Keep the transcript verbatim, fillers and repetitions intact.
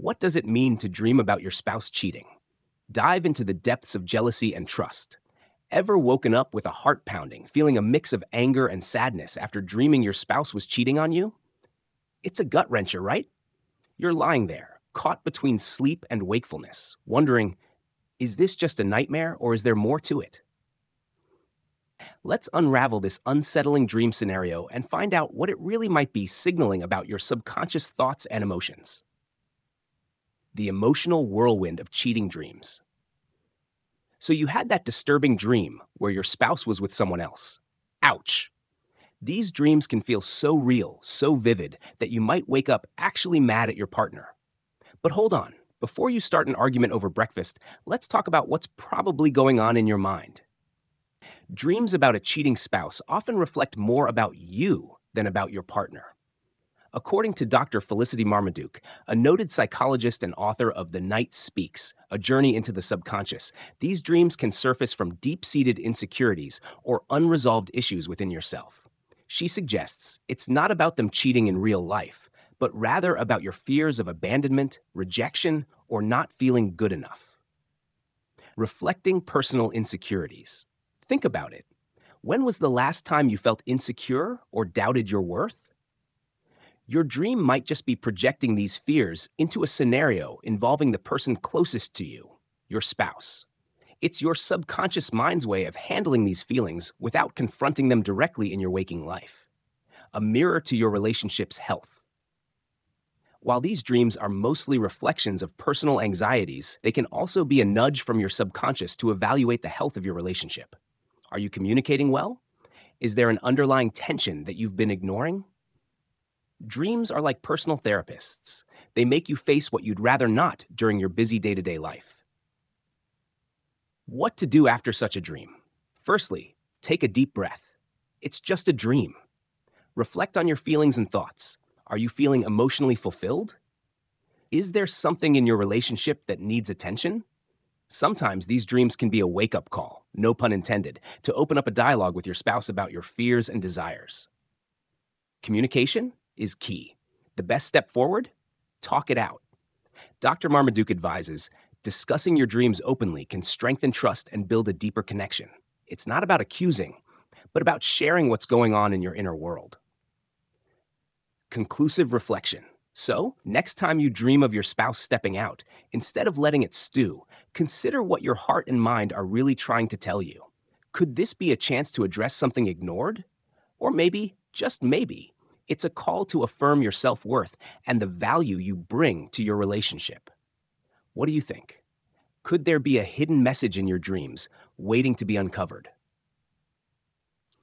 What does it mean to dream about your spouse cheating? Dive into the depths of jealousy and trust. Ever woken up with a heart pounding, feeling a mix of anger and sadness after dreaming your spouse was cheating on you? It's a gut wrencher, right? You're lying there, caught between sleep and wakefulness, wondering, is this just a nightmare or is there more to it? Let's unravel this unsettling dream scenario and find out what it really might be signaling about your subconscious thoughts and emotions. The emotional whirlwind of cheating dreams. So you had that disturbing dream where your spouse was with someone else. Ouch. These dreams can feel so real, so vivid, that you might wake up actually mad at your partner. But hold on, before you start an argument over breakfast, let's talk about what's probably going on in your mind. Dreams about a cheating spouse often reflect more about you than about your partner. According to Doctor Felicity Marmaduke, a noted psychologist and author of The Night Speaks, A Journey into the Subconscious, these dreams can surface from deep-seated insecurities or unresolved issues within yourself. She suggests it's not about them cheating in real life, but rather about your fears of abandonment, rejection, or not feeling good enough. Reflecting personal insecurities. Think about it. When was the last time you felt insecure or doubted your worth? Your dream might just be projecting these fears into a scenario involving the person closest to you, your spouse. It's your subconscious mind's way of handling these feelings without confronting them directly in your waking life. A mirror to your relationship's health. While these dreams are mostly reflections of personal anxieties, they can also be a nudge from your subconscious to evaluate the health of your relationship. Are you communicating well? Is there an underlying tension that you've been ignoring? Dreams are like personal therapists. They make you face what you'd rather not during your busy day-to-day life. What to do after such a dream? Firstly, take a deep breath. It's just a dream. Reflect on your feelings and thoughts. Are you feeling emotionally fulfilled? Is there something in your relationship that needs attention? Sometimes these dreams can be a wake-up call, no pun intended, to open up a dialogue with your spouse about your fears and desires. Communication is key. The best step forward? Talk it out. Doctor Marmaduke advises, discussing your dreams openly can strengthen trust and build a deeper connection. It's not about accusing, but about sharing what's going on in your inner world. Conclusive reflection. So, next time you dream of your spouse stepping out, instead of letting it stew, consider what your heart and mind are really trying to tell you. Could this be a chance to address something ignored? Or maybe, just maybe, it's a call to affirm your self-worth and the value you bring to your relationship. What do you think? Could there be a hidden message in your dreams waiting to be uncovered?